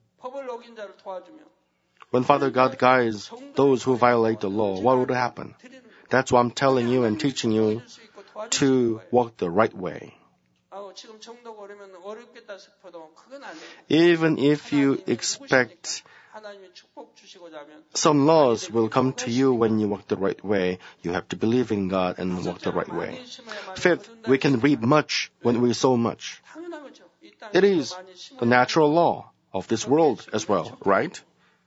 When Father God guides those who violate the law, what would happen? That's why I'm telling you and teaching you to walk the right way. Even if you expect some laws will come to you when you walk the right way, you have to believe in God and walk the right way. Fifth, we can reap much when we sow much. It is the natural law of this world as well, right?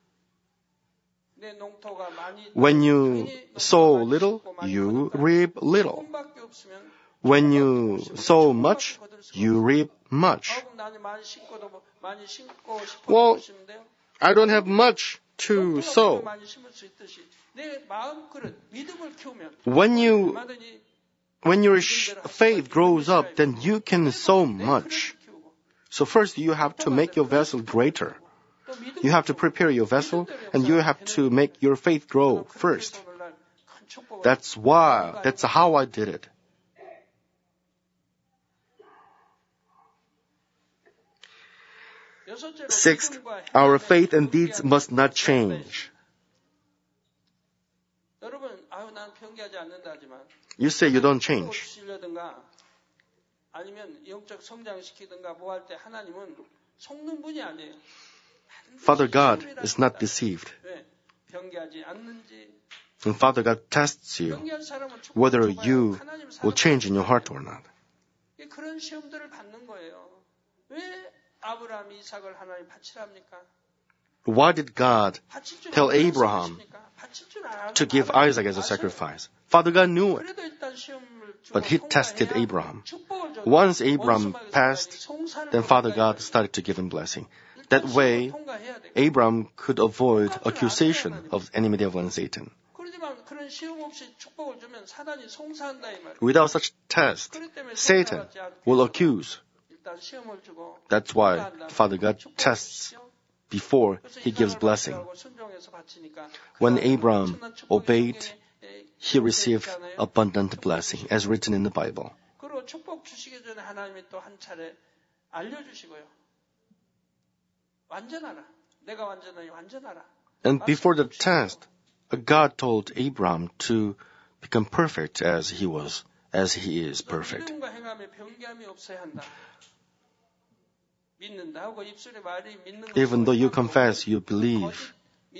When you sow little, you reap little. When you sow much, you reap much. Well, I don't have much to sow. When your faith grows up, then you can sow much. So first you have to make your vessel greater. You have to prepare your vessel, and you have to make your faith grow first. That's how I did it. Sixth, our faith and deeds must not change. You say you don't change. Father God is not deceived. And Father God tests you whether you will change in your heart or not. Why did God tell Abraham to give Isaac as a sacrifice? Father God knew it, but He tested Abraham. Once Abraham passed, then Father God started to give him blessing. That way, Abraham could avoid accusation of enemy devil and Satan. Without such test, Satan will accuse. That's why Father God tests before He gives blessing. When Abraham obeyed, he received abundant blessing, as written in the Bible. And before the test, God told Abraham to become perfect as he is perfect. Even though you confess, you believe,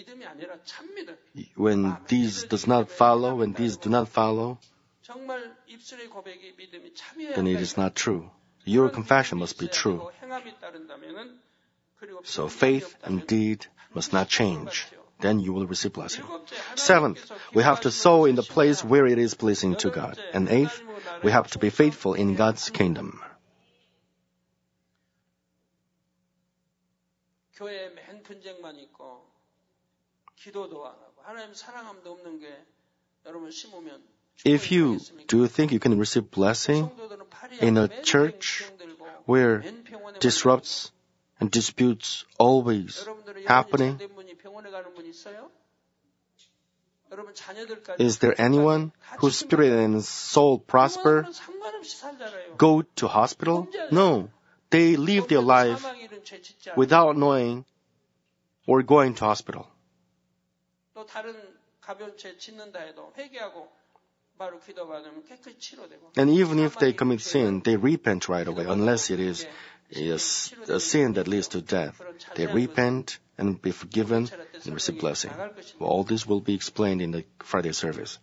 when these do not follow, then it is not true. your confession must be true. So faith and deed must not change. Then you will receive blessing. Seventh, we have to sow in the place where it is pleasing to God. And eighth, we have to be faithful in God's kingdom. 교회에 맨 분쟁만 있고 기도도 안 하고 하나님 사랑함도 없는 게 여러분 심으면 If you do think you can receive blessing in a church where disrupts and disputes always happening, is there anyone whose spirit and soul prosper? Go to hospital? No. They live their life without knowing or going to hospital. 또 다른 가벼운 죄 짓는다 해도 회개하고 바로 기도받으면 깨끗이 치료되고. And even if they commit sin, they repent right away, unless it is a sin that leads to death. They repent and be forgiven and receive blessing. Well, all this will be explained in the Friday service.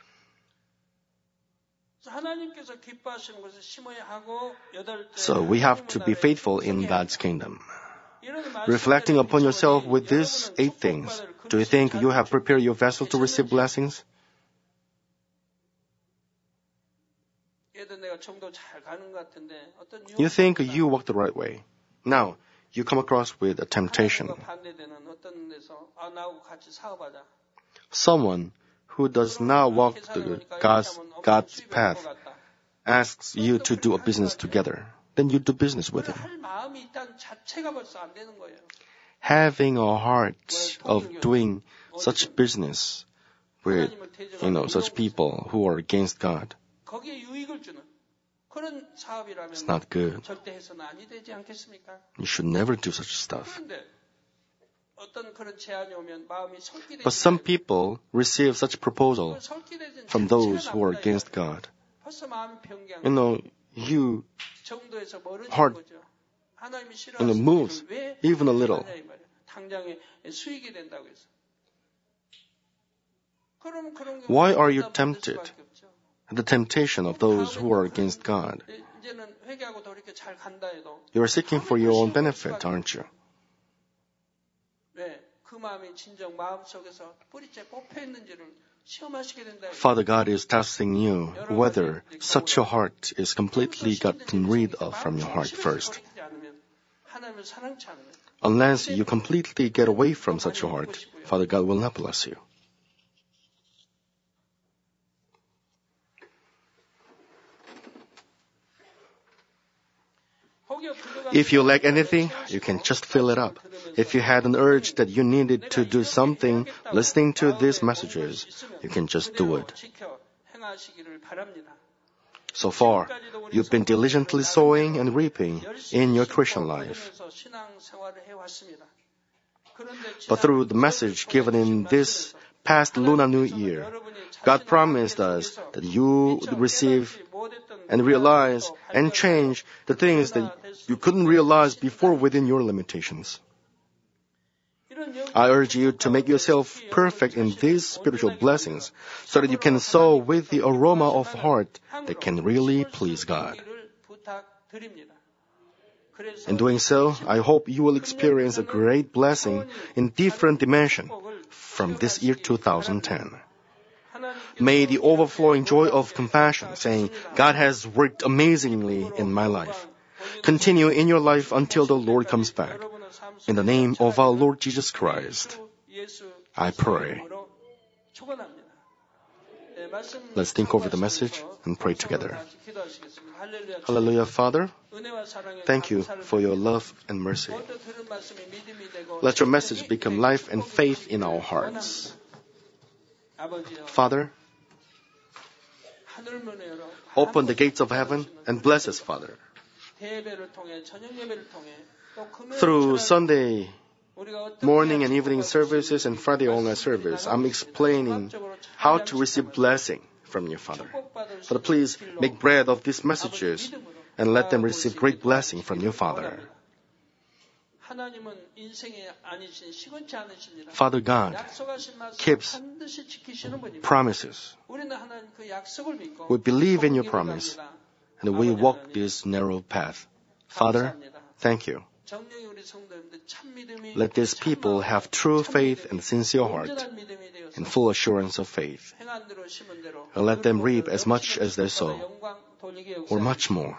So we have to be faithful in God's kingdom. Reflecting upon yourself with these 8 things, do you think you have prepared your vessel to receive blessings? You think you walk the right way. Now, you come across with a temptation. Someone who does not walk God's path asks you to do a business together. Then you do business with him. Having a heart of doing such business with, such people who are against God, it's not good. You should never do such stuff. But some people receive such proposal from those who are against God. You heart moves even a little. Why are you tempted? The temptation of those who are against God. You are seeking for your own benefit, aren't you? Father God is testing you whether such a heart is completely gotten rid of from your heart first. Unless you completely get away from such a heart, Father God will not bless you. If you lack anything, you can just fill it up. If you had an urge that you needed to do something listening to these messages, you can just do it. So far, you've been diligently sowing and reaping in your Christian life. But through the message given in this past Lunar New Year, God promised us that you would receive and realize and change the things that you couldn't realize before within your limitations. I urge you to make yourself perfect in these spiritual blessings so that you can sow with the aroma of heart that can really please God. In doing so, I hope you will experience a great blessing in different dimensions from this year 2010. May the overflowing joy of compassion, saying, God has worked amazingly in my life, continue in your life until the Lord comes back. In the name of our Lord Jesus Christ, I pray. Let's think over the message and pray together. Hallelujah, Father. Thank you for your love and mercy. Let your message become life and faith in our hearts. Father, open the gates of heaven and bless us, Father. Through Sunday morning and evening services and Friday all-night service, I'm explaining how to receive blessing from you, Father. Father, please make bread of these messages and let them receive great blessing from you, Father. Father God keeps promises. We believe in your promise and we walk this narrow path. Father, thank you. Let these people have true faith and sincere heart and full assurance of faith. And let them reap as much as they sow, or much more.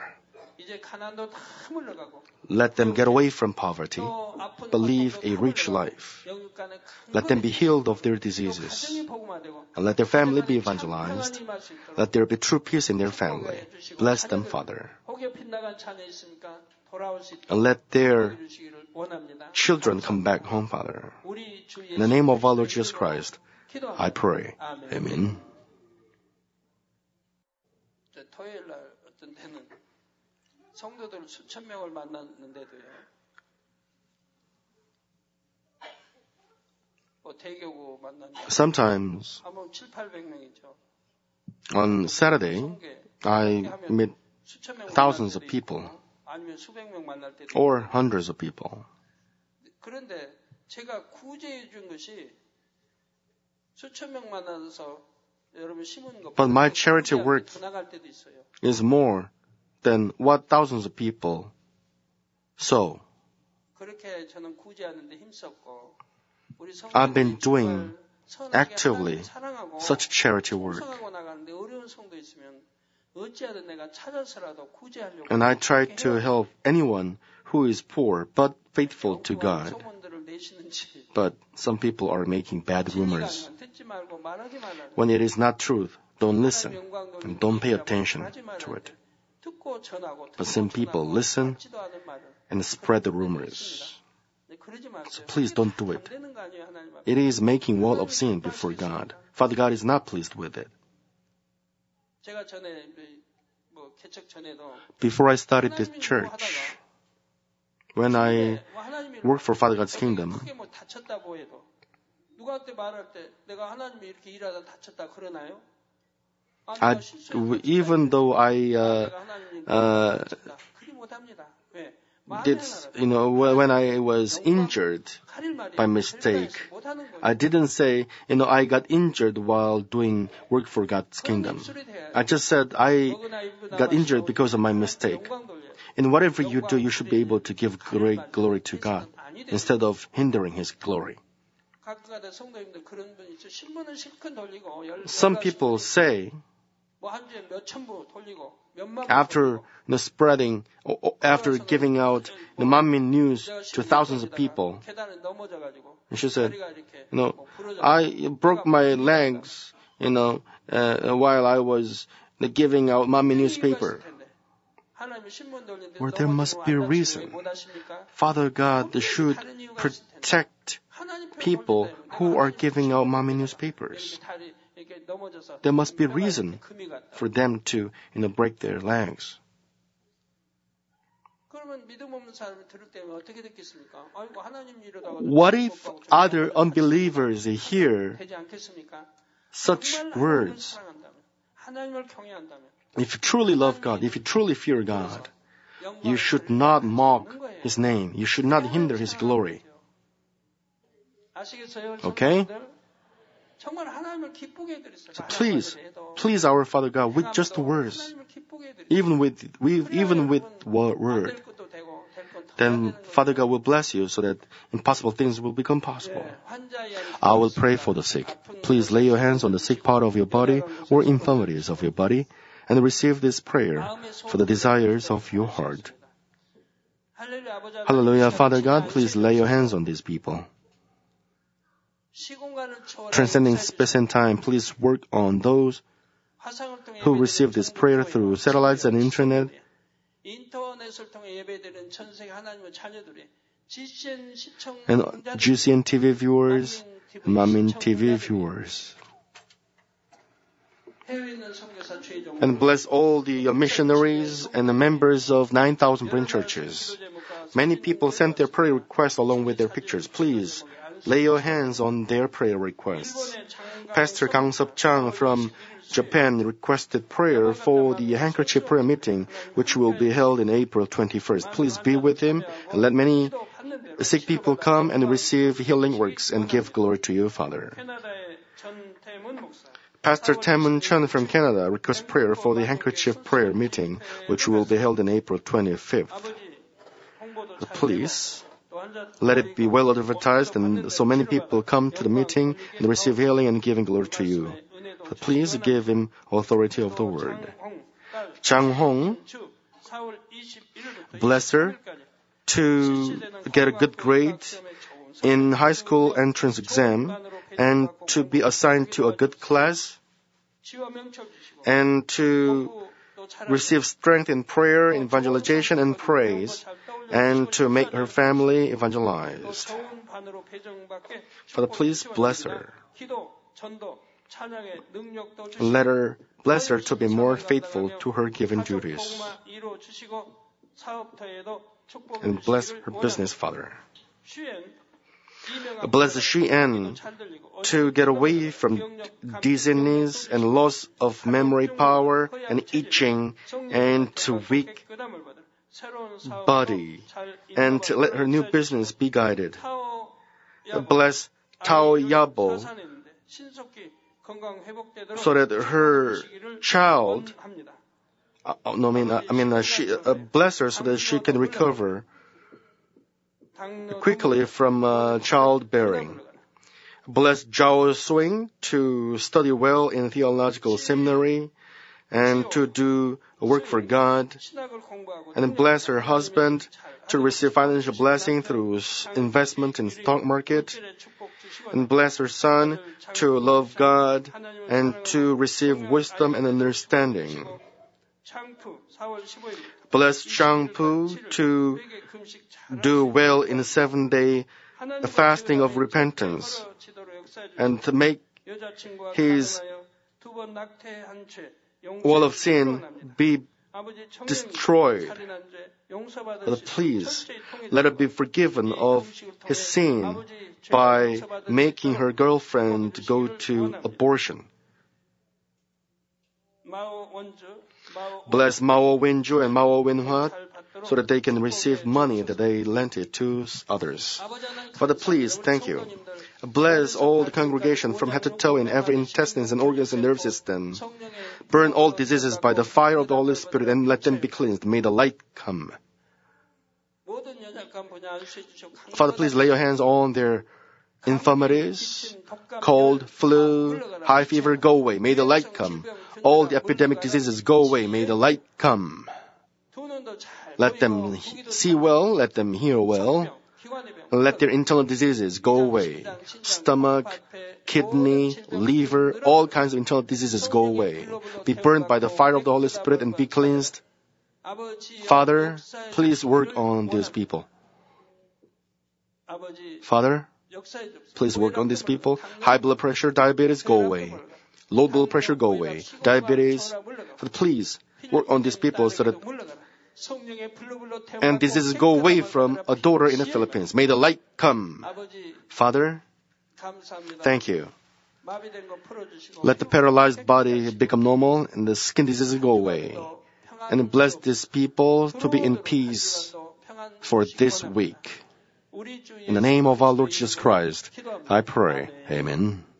Let them get away from poverty, but live a rich life. Let them be healed of their diseases, and let their family be evangelized. Let there be true peace in their family. Bless them, Father. And let their children come back home, Father. In the name of our Lord Jesus Christ, I pray. Amen. 성도들 수천 명을 만났는데도요. 대교구 만났는데 Sometimes 한번 700~800명이죠. On Saturday, I meet thousands of people 아니면 수백 명 만날 때도 or hundreds of people. 그런데 제가 구제해 준 것이 수천 명 만나서 여러분 심은 것 But my charity work 나갈 때도 있어요. is more than what thousands of people sow. 그렇게 저는 구제하는데 힘썼고 우리 I've been doing actively such charity work. 나가는데 어려운 성도 있으면 어찌하든 내가 찾아서라도 구제하려고. And I try to help anyone who is poor but faithful to God. But some people are making bad rumors. When it is not truth, don't listen and don't pay attention to it. But some people listen and spread the rumors. So please don't do it. It is making war of sin before God. Father God is not pleased with it. Before I started this church, when I worked for Father God's kingdom, even though I did, when I was injured by mistake, I didn't say, I got injured while doing work for God's kingdom. I just said I got injured because of my mistake. And whatever you do, you should be able to give great glory to God instead of hindering His glory. Some people say, after spreading, after giving out the Manmin news to thousands of people, and she said, I broke my legs, while I was giving out Manmin newspaper. Well, there must be a reason. Father God should protect people who are giving out Manmin newspapers. There must be a reason for them to, break their legs. What if other unbelievers hear such words? If you truly love God, if you truly fear God, you should not mock His name. You should not hinder His glory. Okay? So please our Father God, with just words, even with word, then Father God will bless you so that impossible things will become possible. I will pray for the sick. Please lay your hands on the sick part of your body or infirmities of your body and receive this prayer for the desires of your heart. Hallelujah. Father God, please lay your hands on these people. Transcending space and time, please work on those who receive this prayer through satellites and internet, and GCN TV viewers, Manmin TV viewers. And bless all the missionaries and the members of 9,000 Brain churches. Many people sent their prayer requests along with their pictures. Please lay your hands on their prayer requests. Pastor Kang Sub-chang from Japan requested prayer for the handkerchief prayer meeting, which will be held in April 21st. Please be with him and let many sick people come and receive healing works and give glory to you, Father. Pastor Taemun Chun from Canada requests prayer for the handkerchief prayer meeting, which will be held on April 25th. Please let it be well advertised and so many people come to the meeting and receive healing and giving glory to you. Please give him authority of the word. Jang Hong, bless her to get a good grade in high school entrance exam and to be assigned to a good class and to receive strength in prayer, evangelization, and praise, and to make her family evangelized. Father, please bless her. Bless her to be more faithful to her given duties. And bless her business, Father. Bless She-En to get away from dizziness and loss of memory power and itching and to weak body, and to let her new business be guided. Bless Tao Yabo so that her child, bless her so that she can recover quickly from childbearing. Bless Zhao Swing to study well in theological seminary and to do work for God. And bless her husband to receive financial blessing through investment in stock market. And bless her son to love God and to receive wisdom and understanding. Bless Changpu to do well in the 7-day fasting of repentance and to make his wall of sin be destroyed. But please, let her be forgiven of his sin by making her girlfriend go to abortion. Bless Mao Wenju and Mao Wenhua so that they can receive money that they lent it to others. Father, please, thank you. Bless all the congregation from head to toe in every intestines and organs and nerve system. Burn all diseases by the fire of the Holy Spirit and let them be cleansed. May the light come. Father, please lay your hands on their infirmities, cold, flu, high fever, go away. May the light come. All the epidemic diseases go away. May the light come. Let them see well, let them hear well. Let their internal diseases go away. Stomach, kidney, liver, all kinds of internal diseases go away. Be burned by the fire of the Holy Spirit and be cleansed. Father, please work on these people. Father, please work on these people. High blood pressure, diabetes, go away. Low blood pressure, go away. Diabetes, please work on these people so that and diseases go away from a daughter in the Philippines. May the light come. Father, thank you. Let the paralyzed body become normal and the skin diseases go away. And bless these people to be in peace for this week. In the name of our Lord Jesus Christ, I pray. Amen.